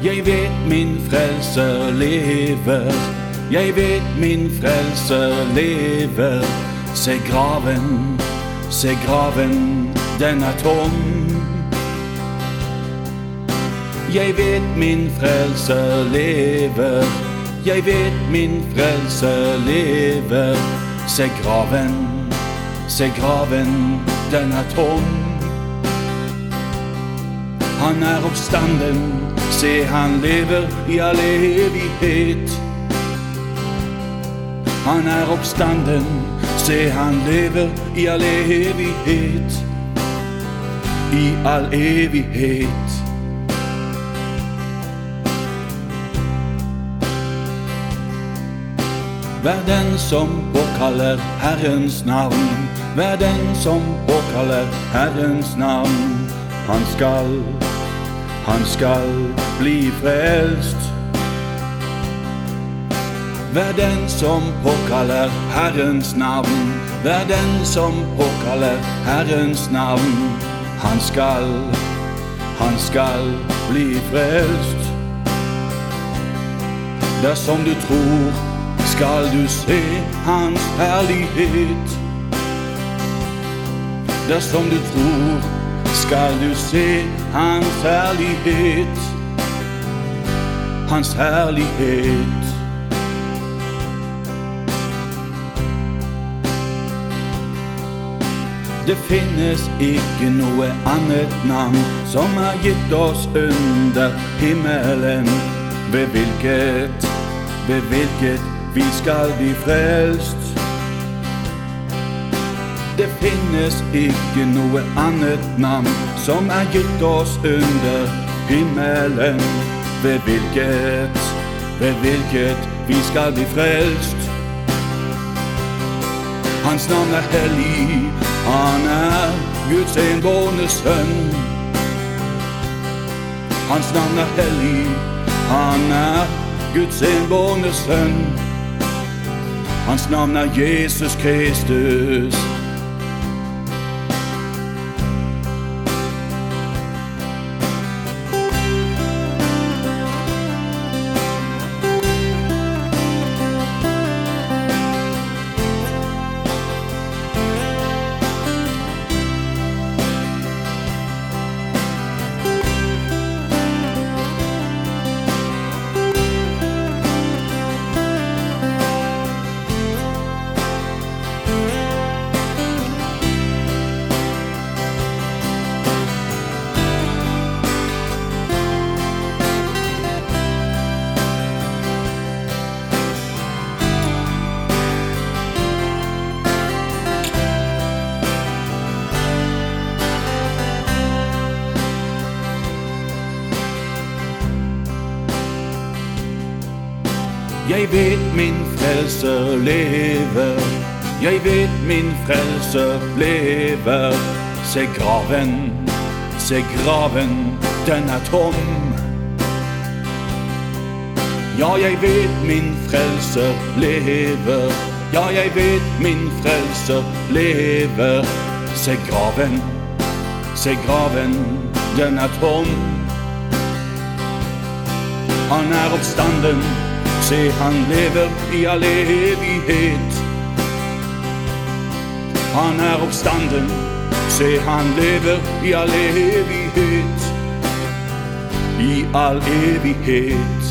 Jeg vet min frelser lever, jeg vet min frelser lever. Se graven, den er tom. Jeg vet min frelser lever, jeg vet min frelser lever. Se graven, den er tom. Han er oppstanden, se han lever i all evighet. Han er oppstanden, se han lever i all evighet. I all evighet. Vær den som påkaller Herrens navn, vær den som påkaller Herrens navn. Han skal bli frelst. Vær den som påkaller Herrens navn, vær den som påkaller Herrens navn. Han skal bli frelst. Dersom du tror, skal du se hans herlighet. Dersom du tror, skal du se hans herlighet. Hans herlighet. Det finnes ikke noe annet navn som er gitt oss under himmelen, ved hvilket vi skal bli frelst. Det finnes ikke noe annet navn som er gitt oss under himmelen, ved hvilket vi skal bli frelst. Hans navn er hellig, han er Guds enbårne sønn. Hans navn er hellig, han er Guds enbårne sønn. Hans navn er Jesus Kristus. Jeg vet min frelser lever, jeg vet min frelser lever. Se graven, den er tom. Ja, jeg vet min frelser lever, ja, jeg vet min frelser lever. Se graven, den er tom. Han er oppstanden, se han lever i all evighet. Han er oppstanden, se han lever i all evighet. I all evighet.